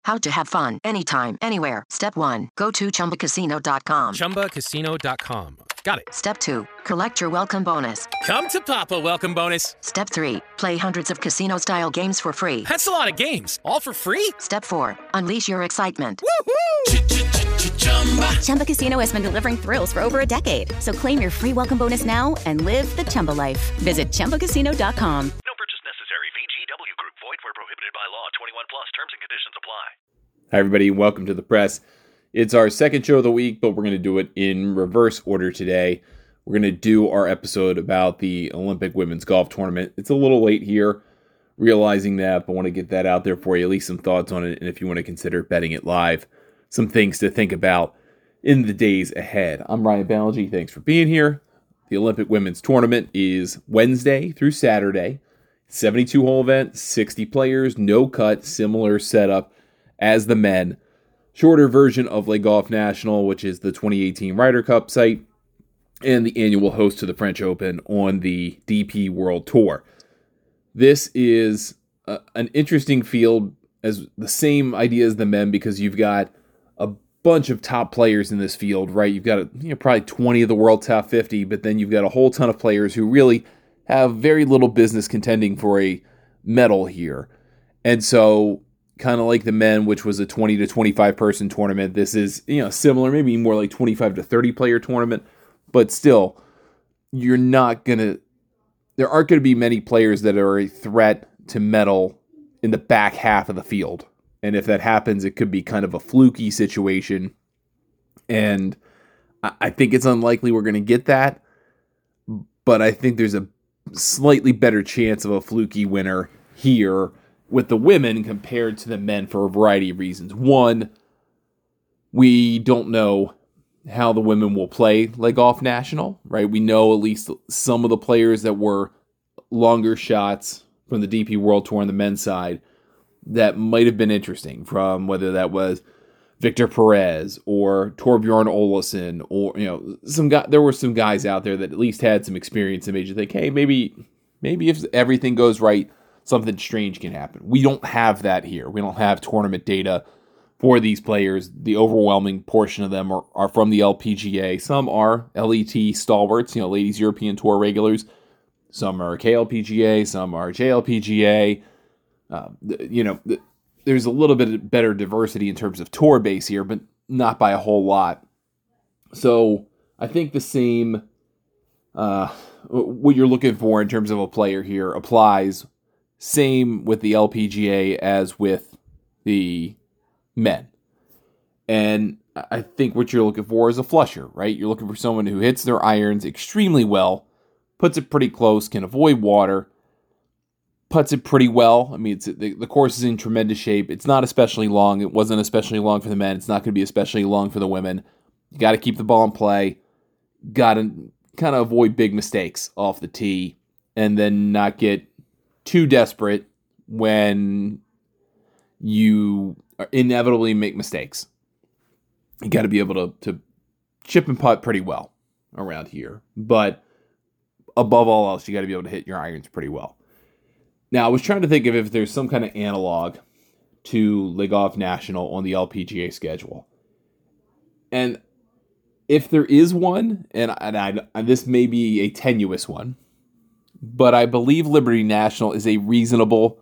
How to have fun anytime, anywhere. Step 1. Go to ChumbaCasino.com. ChumbaCasino.com. Got it. Step 2. Collect your welcome bonus. Come to Papa welcome bonus. Step 3. Play hundreds of casino-style games for free. That's a lot of games. All for free? Step 4. Unleash your excitement. Woohoo! Chumba Casino has been delivering thrills for over a decade. So claim your free welcome bonus now and live the Chumba life. Visit ChumbaCasino.com. No purchase necessary. VGW Group. Void where prohibited by law. 21 plus. Terms and conditions apply. Hi, everybody. Welcome to the press. It's our second show of the week, but we're going to do it in reverse order today. We're going to do our episode about the Olympic women's golf tournament. It's a little late here, realizing that, but want to get that out there for you, at least some thoughts on it, and if you want to consider betting it live, some things to think about in the days ahead. I'm Ryan Balaji. Thanks for being here. The Olympic women's tournament is Wednesday through Saturday. 72-hole event, 60 players, no cut, similar setup as the men. Shorter version of Le Golf National, which is the 2018 Ryder Cup site, and the annual host to the French Open on the DP World Tour. This is an interesting field, as the same idea as the men, because you've got a bunch of top players in this field, right? You've got probably 20 of the world top 50, but then you've got a whole ton of players who really have very little business contending for a medal here. And so, kind of like the men, which was a 20 to 25 person tournament, this is, similar, maybe more like 25 to 30 player tournament, but still, there aren't going to be many players that are a threat to medal in the back half of the field. And if that happens, it could be kind of a fluky situation. And I think it's unlikely we're going to get that, but I think there's a slightly better chance of a fluky winner here with the women compared to the men for a variety of reasons. One, we don't know how the women will play Le Golf National, right? We know at least some of the players that were longer shots from the DP World Tour on the men's side that might have been interesting, from whether that was Victor Perez or Torbjorn Olesen, or there were some guys out there that at least had some experience and made you think, hey, maybe if everything goes right, something strange can happen. We don't have that here. We don't have tournament data for these players. The overwhelming portion of them are from the LPGA. Some are LET stalwarts, ladies European Tour regulars. Some are KLPGA. Some are JLPGA. There's a little bit better diversity in terms of tour base here, but not by a whole lot. So I think the same, what you're looking for in terms of a player here applies. Same with the LPGA as with the men. And I think what you're looking for is a flusher, right? You're looking for someone who hits their irons extremely well, puts it pretty close, can avoid water, putts it pretty well. I mean, the course is in tremendous shape. It's not especially long. It wasn't especially long for the men. It's not going to be especially long for the women. You got to keep the ball in play. Got to kind of avoid big mistakes off the tee, and then not get too desperate when you inevitably make mistakes. You got to be able to chip and putt pretty well around here. But above all else, you got to be able to hit your irons pretty well. Now, I was trying to think of if there's some kind of analog to Le Golf National on the LPGA schedule. And if there is one, and this may be a tenuous one, but I believe Liberty National is a reasonable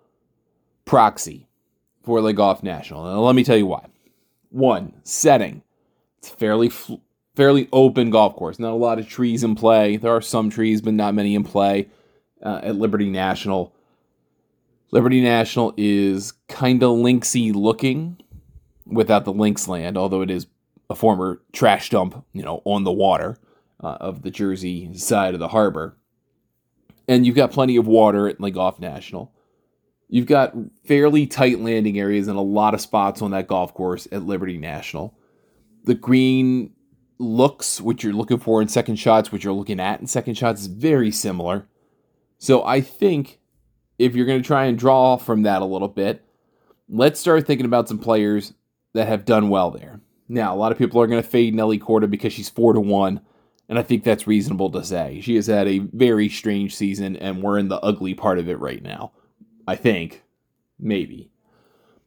proxy for Le Golf National. And let me tell you why. One, setting. It's fairly open golf course. Not a lot of trees in play. There are some trees, but not many in play at Liberty National. Liberty National is kind of linksy looking without the links land, although it is a former trash dump, on the water of the Jersey side of the harbor. And you've got plenty of water at Le Golf National. You've got fairly tight landing areas and a lot of spots on that golf course at Liberty National. The green looks, which you're looking for in second shots, which you're looking at in second shots, is very similar. So I think if you're going to try and draw from that a little bit, let's start thinking about some players that have done well there. Now, a lot of people are going to fade Nelly Korda because she's 4-1, and I think that's reasonable to say. She has had a very strange season, and we're in the ugly part of it right now. I think. Maybe.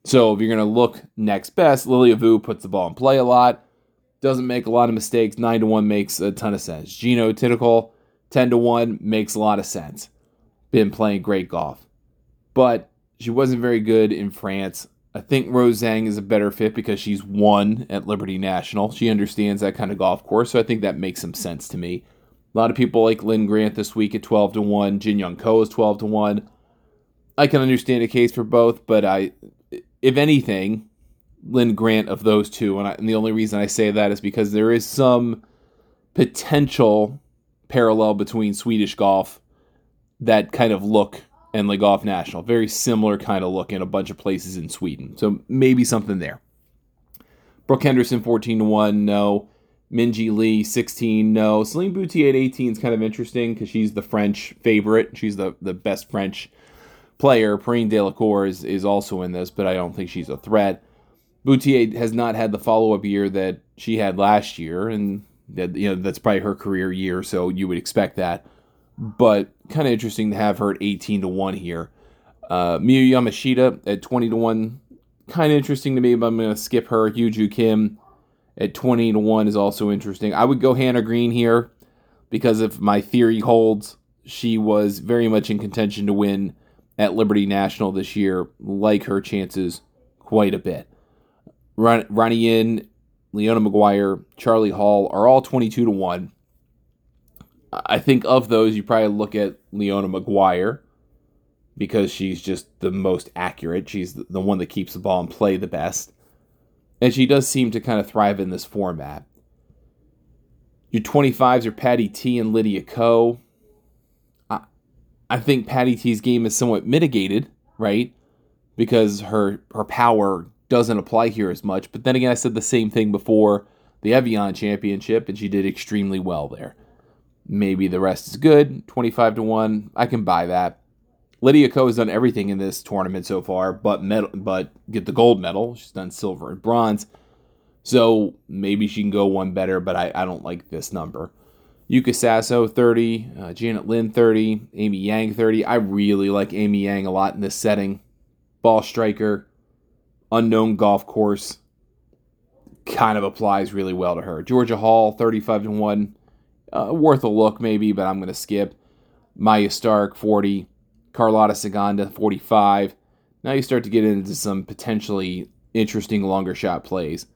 So if you're going to look next best, Lilia Vu puts the ball in play a lot, doesn't make a lot of mistakes. 9-1 makes a ton of sense. Gino Titicol, 10-1 makes a lot of sense. Been playing great golf. But she wasn't very good in France. I think Rose Zhang is a better fit because she's won at Liberty National. She understands that kind of golf course, so I think that makes some sense to me. A lot of people like Lynn Grant this week at 12-1. Jin Young Ko is 12-1. I can understand a case for both, but if anything, Lynn Grant of those two, and the only reason I say that is because there is some potential parallel between Swedish golf, that kind of look, and Le Golf National. Very similar kind of look in a bunch of places in Sweden. So maybe something there. Brooke Henderson, 14-1, no. Minjee Lee, 16, no. Celine Boutier at 18 is kind of interesting because she's the French favorite. She's the best French player. Perrine Delacour is also in this, but I don't think she's a threat. Boutier has not had the follow-up year that she had last year, and that's probably her career year, so you would expect that. But kind of interesting to have her at 18-1 here. Miyu Yamashita at 20-1, kind of interesting to me, but I'm going to skip her. Hyuju Kim at 20-1 is also interesting. I would go Hannah Green here because if my theory holds, she was very much in contention to win at Liberty National this year. Like her chances quite a bit. Ronnie Yin, Leona Maguire, Charlie Hall are all 22-1. I think of those, you probably look at Leona Maguire because she's just the most accurate. She's the one that keeps the ball in play the best. And she does seem to kind of thrive in this format. Your 25s are Patty T and Lydia Ko. I think Patty T's game is somewhat mitigated, right? Because her power doesn't apply here as much. But then again, I said the same thing before the Evian Championship, and she did extremely well there. Maybe the rest is good. 25-1, I can buy that. Lydia Ko has done everything in this tournament so far, but get the gold medal. She's done silver and bronze. So maybe she can go one better, but I don't like this number. Yuka Sasso, 30. Janet Lin, 30. Amy Yang, 30. I really like Amy Yang a lot in this setting. Ball striker. Unknown golf course. Kind of applies really well to her. Georgia Hall, 35-1. Worth a look maybe, but I'm going to skip. Maya Stark, 40. Carlotta Saganda, 45. Now you start to get into some potentially interesting longer shot plays.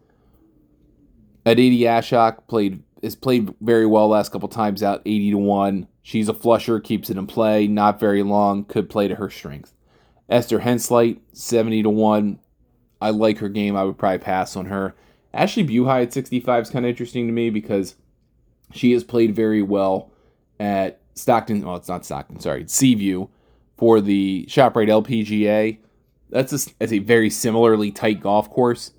Aditi Ashok has played very well last couple times out, 80-1. She's a flusher, keeps it in play, not very long, could play to her strength. Esther Hensleit, 70-1. I like her game. I would probably pass on her. Ashley Buhai at 65 is kind of interesting to me because she has played very well at Seaview for the ShopRite LPGA. That's a very similarly tight golf course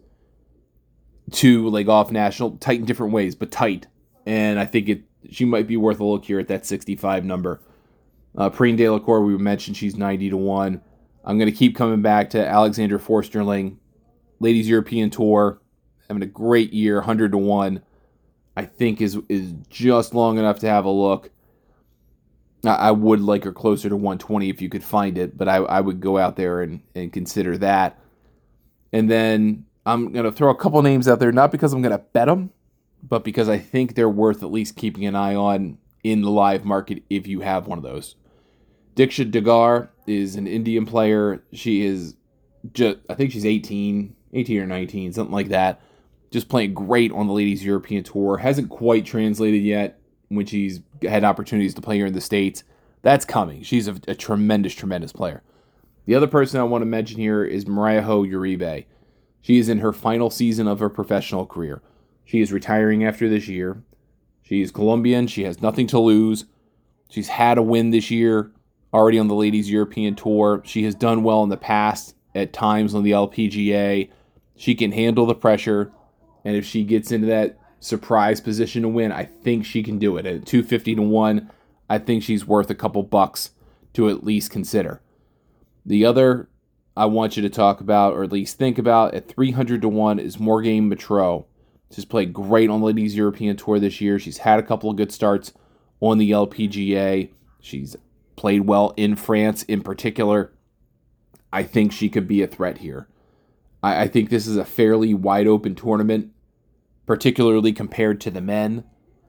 to Le Golf National. Tight in different ways, but tight. And I think she might be worth a look here at that 65 number. Perrine Delacour, we mentioned she's 90-1. I'm going to keep coming back to Alexander Forsterling. Ladies European Tour, having a great year, 100-1. I think is just long enough to have a look. I would like her closer to 120 if you could find it, but I would go out there and consider that. And then I'm going to throw a couple names out there, not because I'm going to bet them, but because I think they're worth at least keeping an eye on in the live market if you have one of those. Diksha Dagar is an Indian player. She is I think she's 18 or 19, something like that. Just playing great on the Ladies European Tour. Hasn't quite translated yet when she's had opportunities to play here in the States. That's coming. She's a tremendous, tremendous player. The other person I want to mention here is Mariaho Uribe. She is in her final season of her professional career. She is retiring after this year. She is Colombian. She has nothing to lose. She's had a win this year, already on the Ladies European Tour. She has done well in the past, at times on the LPGA. She can handle the pressure. And if she gets into that surprise position to win, I think she can do it. At 250-1, I think she's worth a couple bucks to at least consider. The other I want you to talk about, or at least think about, at 300-1 is Morgane Matreau. She's played great on the Ladies European Tour this year. She's had a couple of good starts on the LPGA. She's played well in France in particular. I think she could be a threat here. I think this is a fairly wide open tournament, particularly compared to the men.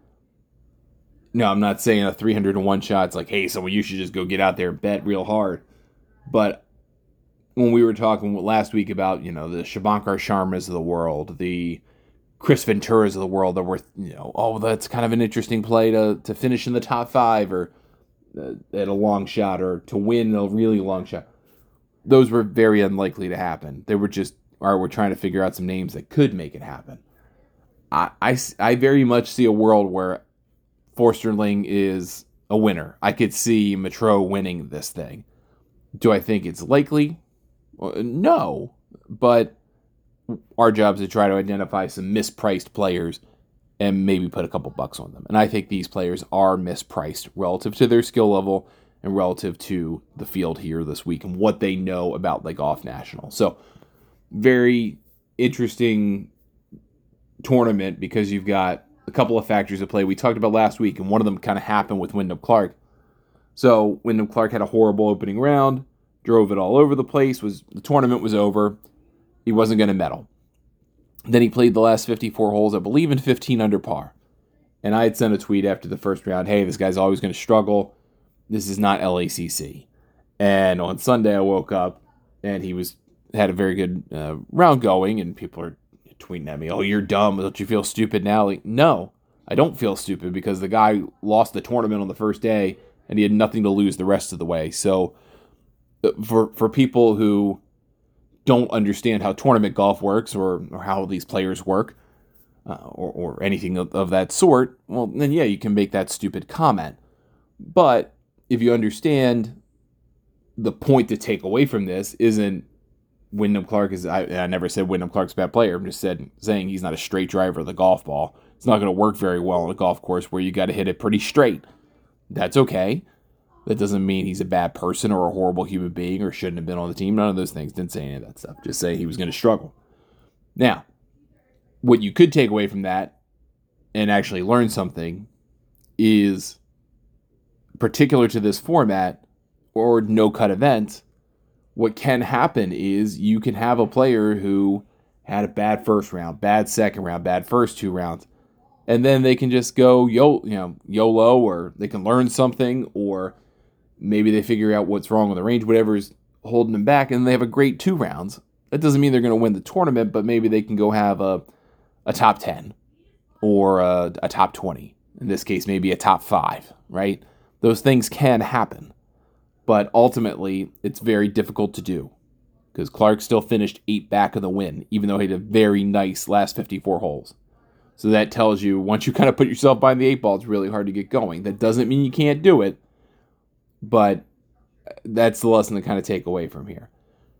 No, I'm not saying a 300-1 shot's like, hey, someone you should just go get out there and bet real hard. But when we were talking last week about, the Shabankar Sharmas of the world, the Chris Venturas of the world that were, that's kind of an interesting play to finish in the top 5 or at a long shot or to win a really long shot. Those were very unlikely to happen. They were just, we're trying to figure out some names that could make it happen. I very much see a world where Forsterling is a winner. I could see Matro winning this thing. Do I think it's likely? No. But our job is to try to identify some mispriced players and maybe put a couple bucks on them. And I think these players are mispriced relative to their skill level and relative to the field here this week and what they know about the Golf National. So, very interesting tournament because you've got a couple of factors at play we talked about last week, and one of them kind of happened with Wyndham Clark. So Wyndham Clark had a horrible opening round, drove it all over the place, the tournament was over, he wasn't going to medal. Then he played the last 54 holes, I believe in 15 under par. And I had sent a tweet after the first round, hey, this guy's always going to struggle, this is not LACC. And on Sunday I woke up and he had a very good round going, and people are tweeting at me, oh, you're dumb, don't you feel stupid now? Like, no, I don't feel stupid because the guy lost the tournament on the first day and he had nothing to lose the rest of the way. So for people who don't understand how tournament golf works or how these players work or anything of that sort, well, then yeah, you can make that stupid comment. But if you understand the point to take away from this isn't Wyndham Clark is, I never said Wyndham Clark's a bad player. I'm just saying he's not a straight driver of the golf ball. It's not going to work very well on a golf course where you got to hit it pretty straight. That's okay. That doesn't mean he's a bad person or a horrible human being or shouldn't have been on the team. None of those things. Didn't say any of that stuff. Just say he was going to struggle. Now, what you could take away from that and actually learn something is particular to this format or no-cut event. What can happen is you can have a player who had a bad first round, bad second round, bad first 2 rounds, and then they can just go YOLO, or they can learn something, or maybe they figure out what's wrong with the range, whatever is holding them back, and they have a great 2 rounds. That doesn't mean they're going to win the tournament, but maybe they can go have a top 10 or a top 20. In this case, maybe a top 5, right? Those things can happen. But ultimately, it's very difficult to do because Clark still finished 8 back of the win, even though he had a very nice last 54 holes. So that tells you once you kind of put yourself behind the 8 ball, it's really hard to get going. That doesn't mean you can't do it, but that's the lesson to kind of take away from here.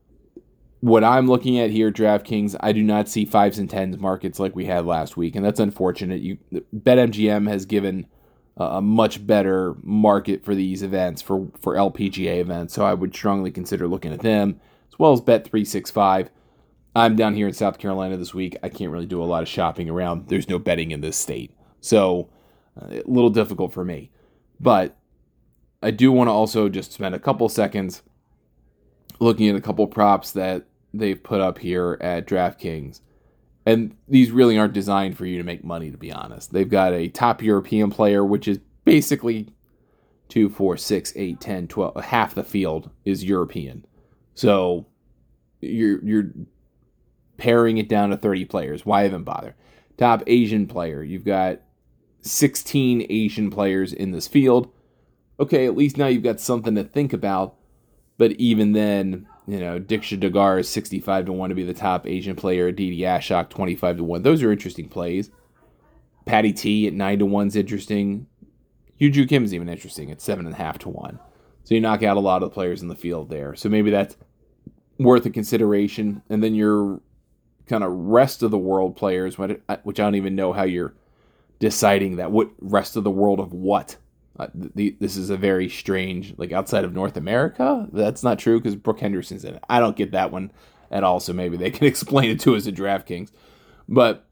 What I'm looking at here, DraftKings, I do not see 5s and 10s markets like we had last week, and that's unfortunate. BetMGM has given a much better market for these events, for LPGA events. So I would strongly consider looking at them, as well as Bet365. I'm down here in South Carolina this week. I can't really do a lot of shopping around. There's no betting in this state. So a little difficult for me. But I do want to also just spend a couple seconds looking at a couple props that they've put up here at DraftKings. And these really aren't designed for you to make money, to be honest. They've got a top European player, which is basically 2, 4, 6, 8, 10, 12. Half the field is European. So you're paring it down to 30 players. Why even bother? Top Asian player. You've got 16 Asian players in this field. Okay, at least now you've got something to think about. But even then, Diksha Dagar is 65-1 to be the top Asian player. Aditi Ashok 25-1. Those are interesting plays. Patty T at 9-1 is interesting. Yoo-Joo Kim is even interesting at 7.5-1. So you knock out a lot of the players in the field there. So maybe that's worth a consideration. And then your kind of rest of the world players, which I don't even know how you're deciding that. What rest of the world of what? This is a very strange, outside of North America? That's not true because Brooke Henderson's in it. I don't get that one at all, so maybe they can explain it to us at DraftKings. But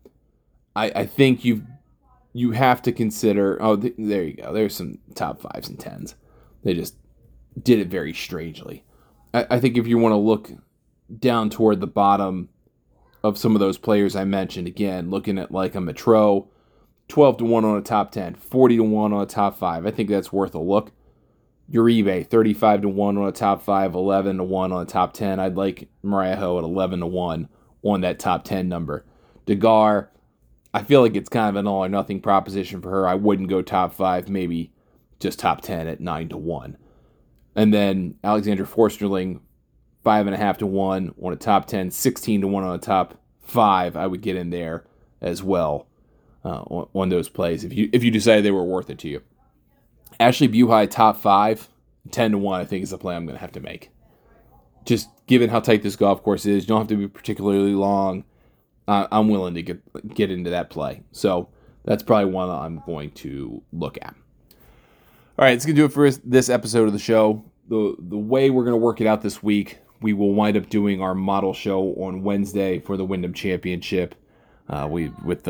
I think you have to consider, there you go. There's some top 5s and 10s. They just did it very strangely. I think if you want to look down toward the bottom of some of those players I mentioned. Again, looking at like a Metro, 12-1 on a top 10, 40-1 on a top 5. I think that's worth a look. Uribe, 35-1 on a top 5, 11-1 on a top 10. I'd like Mariah Ho at 11-1 on that top 10 number. Degar, I feel like it's kind of an all or nothing proposition for her. I wouldn't go top 5, maybe just top 10 at 9-1. And then Alexander Forsterling, 5.5-1 on a top 10, 16-1 on a top 5. I would get in there as well on those plays if you decided they were worth it to you. Ashley Buhai, top 5, 10-1, I think is the play I'm going to have to make. Just given how tight this golf course is, you don't have to be particularly long. I'm willing to get into that play. So that's probably one I'm going to look at. All right, it's going to do it for this episode of the show. The way we're going to work it out this week, we will wind up doing our model show on Wednesday for the Wyndham Championship. With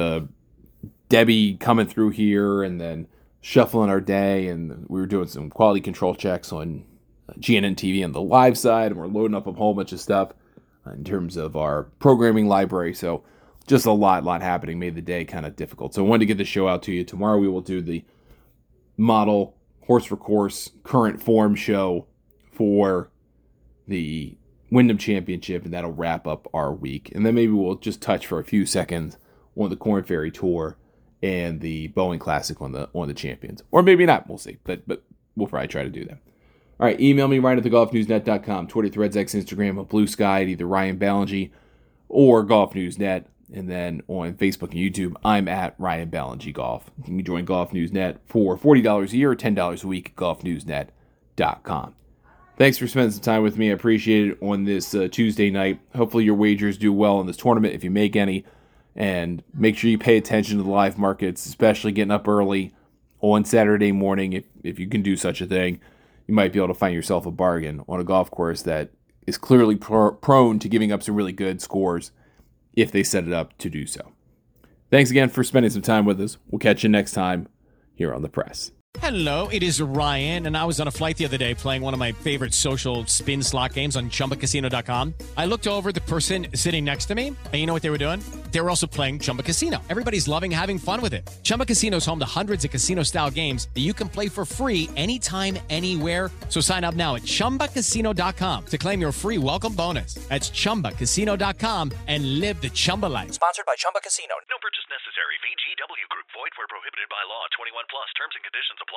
Debbie coming through here and then shuffling our day, and we were doing some quality control checks on GNN TV on the live side, and we're loading up a whole bunch of stuff in terms of our programming library. So just a lot happening made the day kind of difficult. So I wanted to get the show out to you. Tomorrow we will do the model horse for course current form show for the Wyndham Championship, and that'll wrap up our week. And then maybe we'll just touch for a few seconds on the Korn Ferry Tour and the Boeing Classic on the Champions. Or maybe not, we'll see. But we'll probably try to do that. All right, email me right at thegolfnewsnet.com, Twitter, Threads, X, Instagram, or Blue Sky at either Ryan Ballingy or Golf Newsnet. And then on Facebook and YouTube, I'm at Ryan Ballingy Golf. You can join Golf Newsnet for $40 a year or $10 a week at golfnewsnet.com. Thanks for spending some time with me. I appreciate it on this Tuesday night. Hopefully your wagers do well in this tournament if you make any. And make sure you pay attention to the live markets, especially getting up early on Saturday morning. If you can do such a thing, you might be able to find yourself a bargain on a golf course that is clearly prone to giving up some really good scores if they set it up to do so. Thanks again for spending some time with us. We'll catch you next time here on The Press. Hello, it is Ryan, and I was on a flight the other day playing one of my favorite social spin slot games on ChumbaCasino.com. I looked over at the person sitting next to me, and you know what they were doing? They were also playing Chumba Casino. Everybody's loving having fun with it. Chumba Casino is home to hundreds of casino-style games that you can play for free anytime, anywhere. So sign up now at ChumbaCasino.com to claim your free welcome bonus. That's ChumbaCasino.com and live the Chumba life. Sponsored by Chumba Casino. No purchase necessary. VGW Group. Void where prohibited by law. 21 plus. Terms and conditions apply.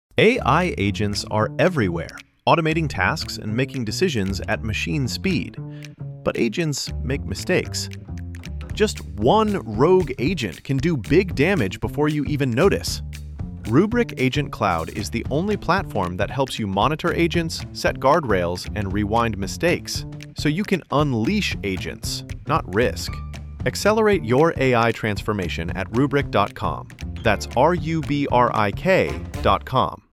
AI agents are everywhere, automating tasks and making decisions at machine speed. But agents make mistakes. Just one rogue agent can do big damage before you even notice. Rubrik Agent Cloud is the only platform that helps you monitor agents, set guardrails, and rewind mistakes, so you can unleash agents, not risk. Accelerate your AI transformation at Rubrik.com. That's RUBRIK.com.